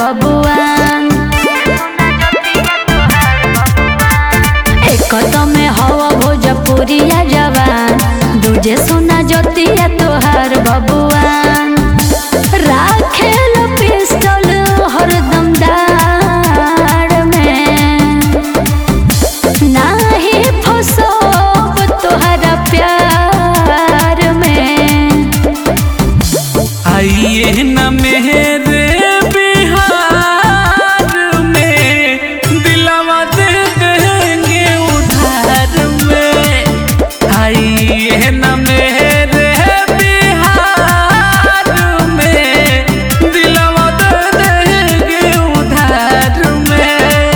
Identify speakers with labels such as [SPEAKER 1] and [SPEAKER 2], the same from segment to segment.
[SPEAKER 1] बबुआन। एक तो में हवा भोजपुरिया जवान, दूजे सोना ज्योतिया तोहार बबुआन। राखेल पिस्टल हरदम डार में, नाही फसब तोहरा प्यार में।
[SPEAKER 2] आइए न मेरे बिहार में, दिलवा दे देंगे उधार में। आइए न मेरे बिहार में, दिलवा दे देंगे उधार में।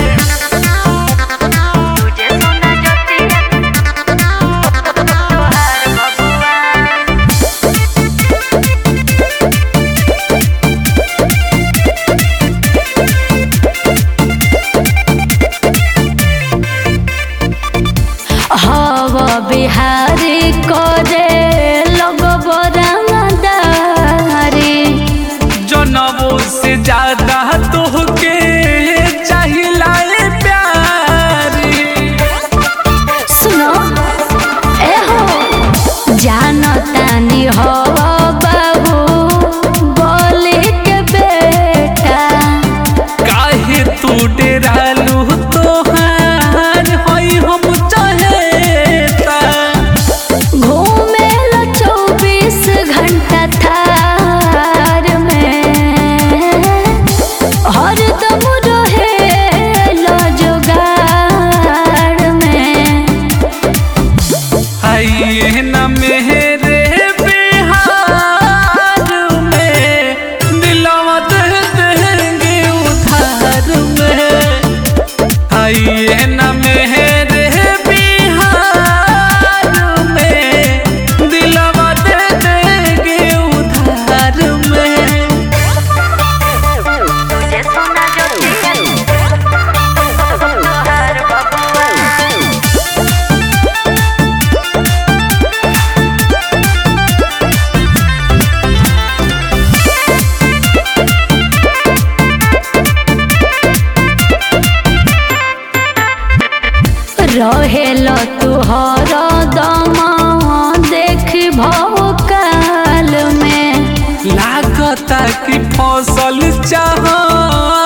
[SPEAKER 1] तुझे सोना ज्योतिया तोहार बबुआन। हवा बिहारी करे लगब रंगदारी।
[SPEAKER 2] जनबों से ज्यादा तोहके चाहिला प्यारी।
[SPEAKER 1] सुनो ए हो, जानो तानी हो बाबू बोली के बेटा।
[SPEAKER 2] काहे तू डेरालू तोहार होई हम चहेता।
[SPEAKER 1] घूमे लो 24 घंटा थार में, हरदम रहे लो जुगाड़ में।
[SPEAKER 2] आइए न मेरे बिहार में, दिलवा दे देंगे उधार में। आइए न मेरे बिहार में, दिलवा दे देंगे उधार में।
[SPEAKER 1] तुझे सोना ज्योतिया तोहार बबुआन। रहेलो तुहर दम देख भौकाल में।
[SPEAKER 2] लागता कि फसल चाह